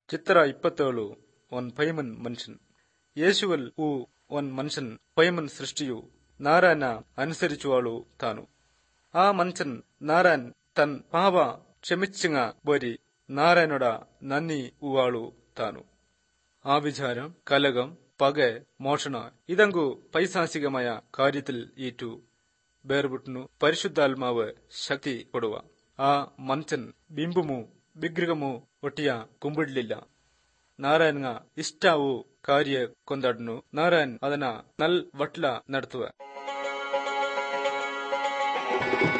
ಚಿತ್ರ 27 one ಪೈಮನ್ ಮನುಷ್ಯನ್ യേശുവിൽ ഒൻ മനുഷ്യൻ പൈമൻ സൃഷ്ടിയു നാരായണ അനുസരിച്ചുവാളു താനു. ആ മനുഷ്യൻ നാരായൺ തൻ പാപ ക്ഷമിച്ചിങ്ങ ബോരി നാരായണോട നന്ദി ഉവാളു താനു. ആ വിചാരം കലകം പക മോഷണ ഇതങ്കു പൈശാചികമായ കാര്യത്തിൽ ഈറ്റു ಬೇರ್ಬಿಟ್ನು ಪರಿಶುದ್ಧಾತ್ಮಾവ് ಶಕ್ತಿ ಕೊಡುವ. ಆ ಮನುಷ್ಯನ್ ಬಿಂಬಮು ವಿಗ್ರಹಮು ಒಟ್ಟಿಯ ಕುಂಬಿಡ್ಲಿಲ್ಲ. ನಾರಾಯಣ್ಗ ಇಷ್ಟಾವು ಕಾರ್ಯ ಕೊಂದಾಡ್ನು. ನಾರಾಯಣ್ ಅದನ್ನ ನಲ್ ವಟ್ಲ ನಡ್ತುವ.